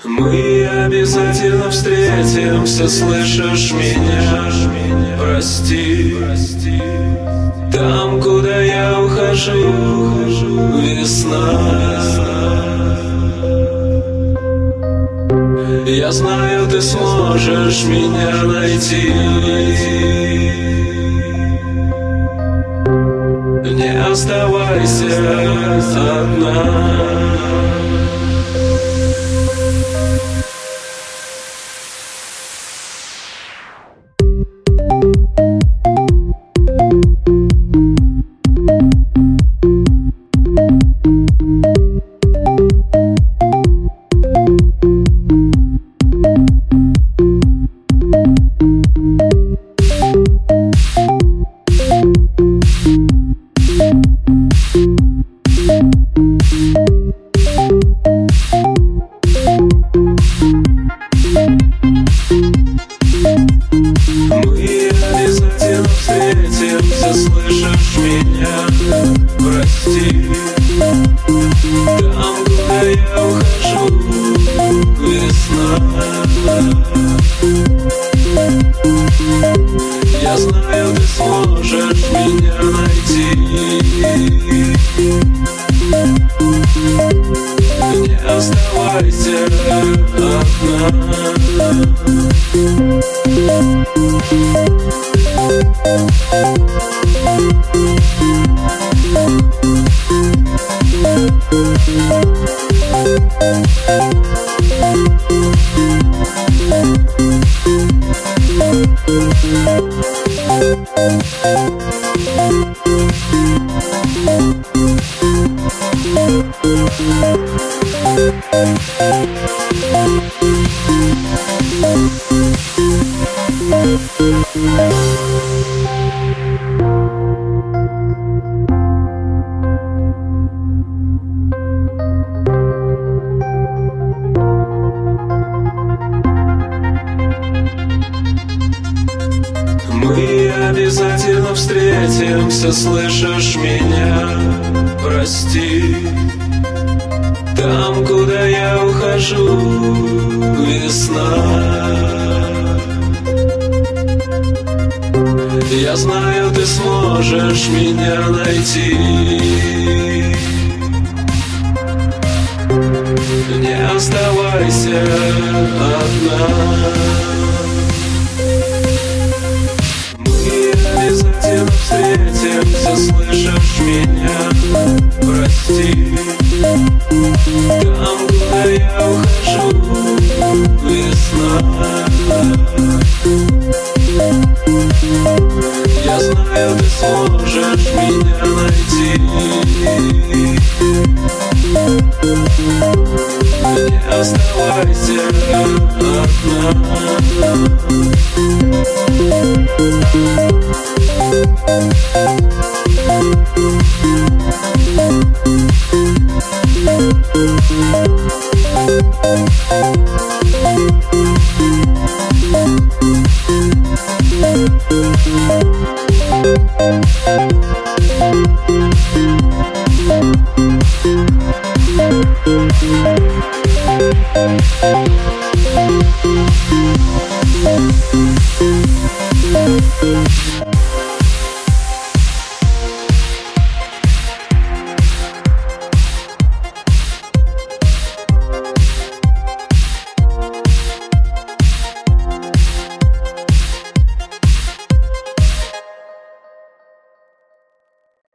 Мы обязательно встретимся, слышишь меня? Прости, там, куда я ухожу, весна. Я знаю, ты сможешь меня найти. Не оставайся одна. Слышишь меня? Прости, там, куда я ухожу, весна. Я знаю, ты сможешь меня найти. Не оставайся одна. Мы обязательно встретимся, слышишь меня? Прости, там, куда я ухожу, весна. Я знаю, ты сможешь меня найти. Не оставайся одна. Обязательно встретимся, слышишь меня? Прости, там, куда я ухожу, весна. Я знаю, ты сможешь меня найти. Не оставайся одна. We'll be right back.